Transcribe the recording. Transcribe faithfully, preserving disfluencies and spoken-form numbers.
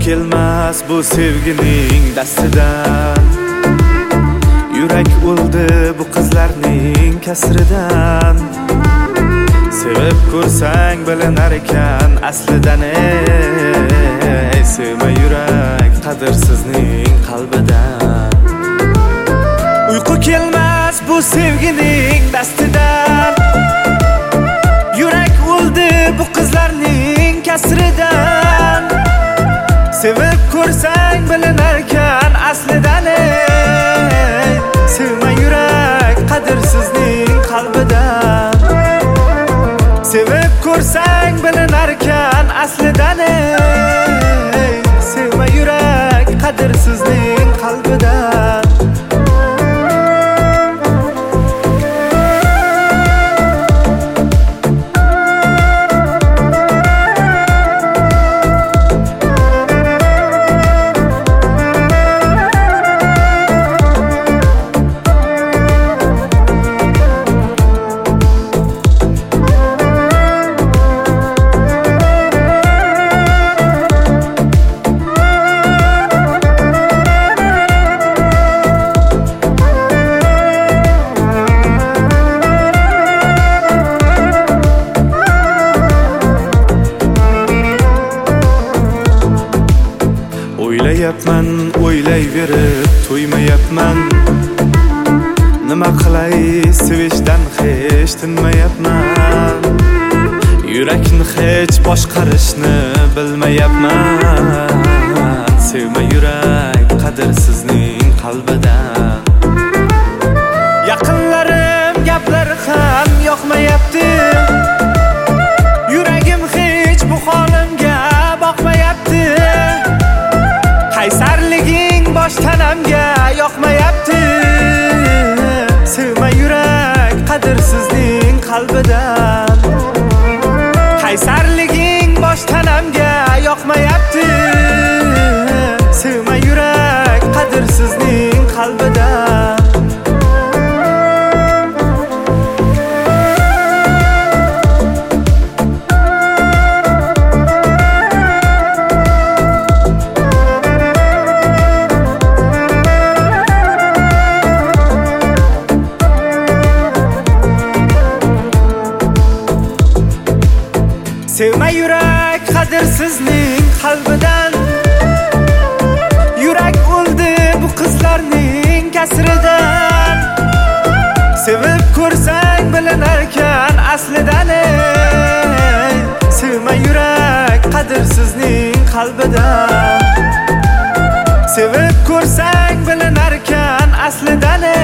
kelmas bu sevgining dastidan. Yurak o'ldi bu qizlarning kasridan. Sevib ko'rsang bilinar ekan aslidan. Ey sevma yurak qadrsizning qalbidan. Uyqu kelmas bu sevgining dastidan. Yurak o'ldi bu qizlarning kasridan. Sevib ko'rsang bilinarkan aslidan. Ey sevma yurak qadrsizning qalbidan. Sevib ko'rsang bilinarkan aslidan. Ey sevma yurak qadrsizning qalbidan. O'ylayapman, o'ylayverib to'ymayapman. Nima qilay sevishdan hech tinmayapman. Yurakni hech boshqarishni bilmayapman. Sevma yurak qadrsizning qalbidan. Yaqinlarim gaplari ham yoqmayapti. Yuragim hech bu holimga boqmayapti. Qaysarliging bosh tanamga yoqmayapti. Sevma yurak qadrsizning qalbidan. Qaysarliging bosh tanamga yoqmayapti. Sevma yurak qadrsizning qalbidan. Sevma yurak qadrsizning qalbidan. Yurak o'ldi bu qizlarning kasridan. Sevib ko'rsang bilinarkan aslidan. Ey sevma yurak qadrsizning qalbidan. Sevib ko'rsang bilinarkan aslidan.